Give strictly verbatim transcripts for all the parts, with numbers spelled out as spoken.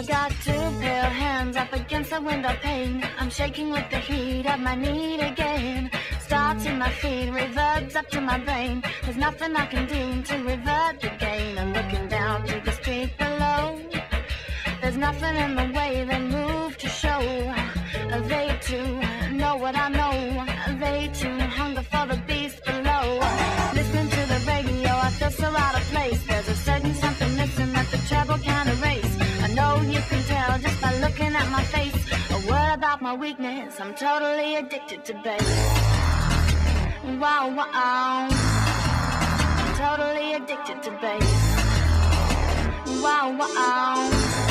I got two pale hands up against the window pane. I'm shaking with the heat of my need again. Starts in my feet, reverbs up to my brain. There's nothing I can do to revert the gain. I'm looking down to the street below. There's nothing in the way they move to show. They too know what I know. They too hunger for the beast below. Listening to the radio, I feel so out of place. There's a certain something missing that the treble can't erase. I know you can tell just by looking at my face. A word about my weakness, I'm totally addicted to bass. Wow, wow, I'm totally addicted to bass. Wow, wow.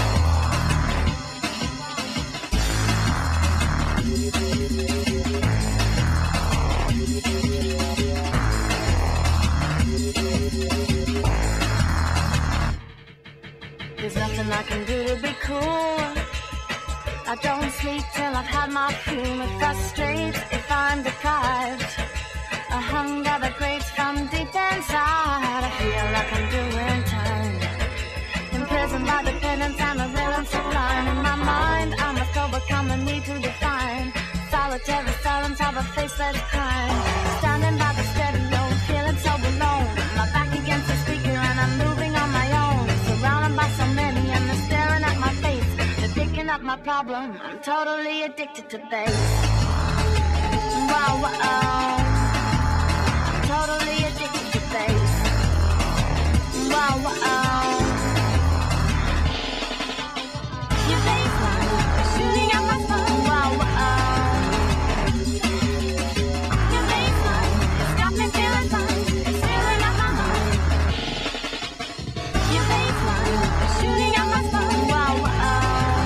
There's nothing I can do to be cool. I don't sleep till I've had my fuel. It frustrates if I'm deprived. A hunger that grates from deep inside. I feel like I'm doing time. Imprisoned by dependence and the rhythm sublime. In my mind, I must overcome the need to define. Solitary silence of a faceless crime. Standing by the stereo, feeling so alone. My back against the speaker and I'm moving on my own. Surrounded by so many and they're staring at my face. They're picking up my problem, I'm totally addicted to bass. Wow, wow, I'm totally addicted to bass. Wow, wow. Your bassline is shooting out my spine. Wow, wow. Your bassline has got me feeling fine. It's filling up my mind. Your bassline is shooting out my spine. Wow, wow.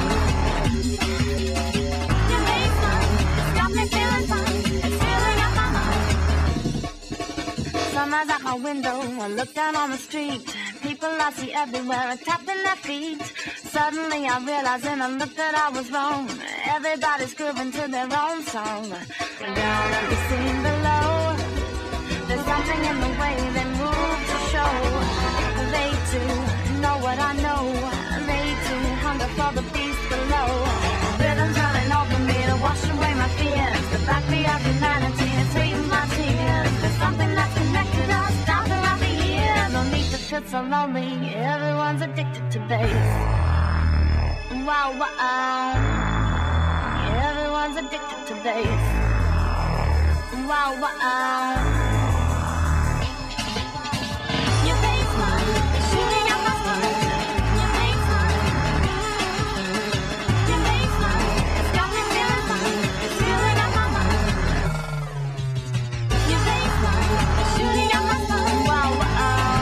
Your bassline has got me feeling fine. It's filling up my mind. Sunrise at my window, I look down on the street. People I see everywhere are tapping their feet. Suddenly I realize in a look that I was wrong. Everybody's grooving to their own song. Down at the scene below, there's something in the way they move to show. They too know what I know. They too hunger for the beast below. Rhythms running over me to wash away my fears. The backbeat of humanity is sweeten my tears. There's something that's connected us down throughout the years. No need to feel so lonely. Everyone's addicted to bass. Wow, wow. Everyone's addicted to bass. Wow, wow. Your bassline is shooting out my spine. Your bassline. Your bassline has got me feeling fine. It's filling up my mind. Your bassline is shooting out my spine. Wow, wow.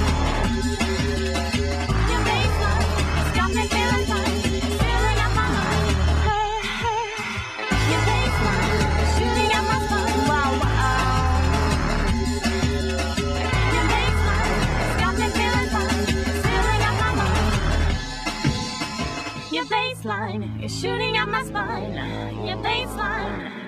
Your bassline has got me feeling fine. Your bassline is shooting up my spine. Your bassline.